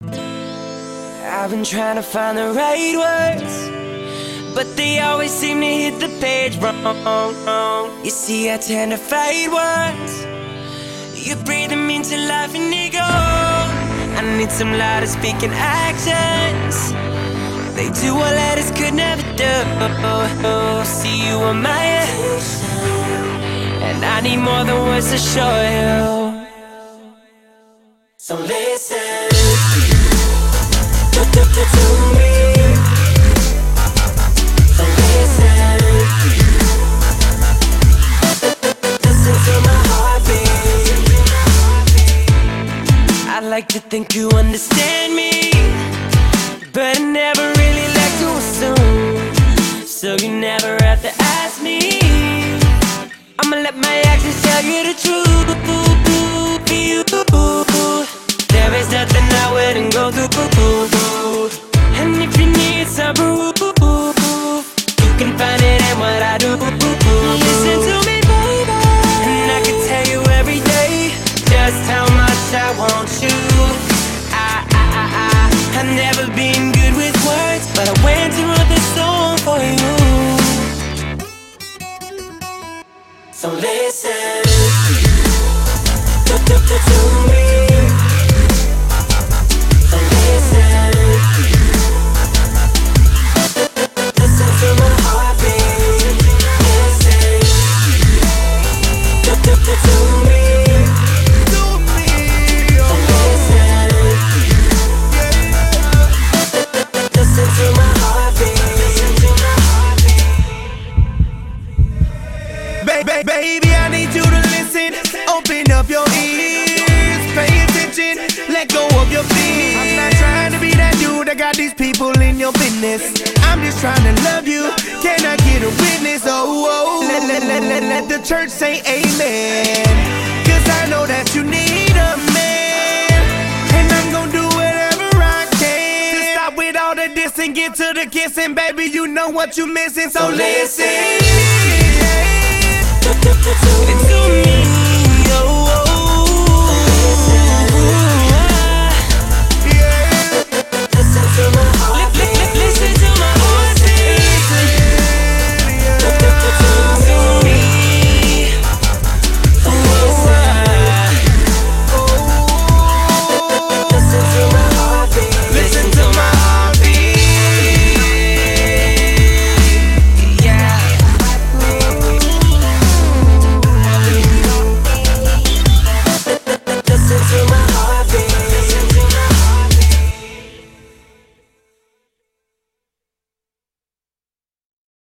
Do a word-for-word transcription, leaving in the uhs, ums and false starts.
I've been trying to find the right words, but they always seem to hit the page wrong. You see, I tend to fight words. You breathe them into life and they go. I need some louder speaking actions. They do what letters could never do. See, you are my attention, and I need more than words to show you. So listen to, to, to, to me. So listen, listen to my heartbeat. I'd like to think you understand me, but I never really like to assume. So you never have to ask me. I'ma let my actions tell you the truth. You, there is nothing I wouldn't go through. And if you need some proof, you can find it in what I do. Listen to me, baby, and I can tell you every day just how much I want you. I, I, I, I, I've never been good with words, but I went and wrote this song for you. So listen to, to, to, to me. So listen, listen to my heartbeat. Listen to, to, to, to me. To me. So listen, listen to my heartbeat. Baby, baby, I need you to listen. Open up your ears, pay attention, let go of your fears. I'm not trying to be that dude that got these people in your business. I'm just trying to love you. Can I get a witness? Oh, oh. Let, let, let, let, let the church say amen. Cause I know that you need a man, and I'm gonna do whatever I can to stop with all the diss and get to the kissing. Baby, you know what you missing, so listen. To me.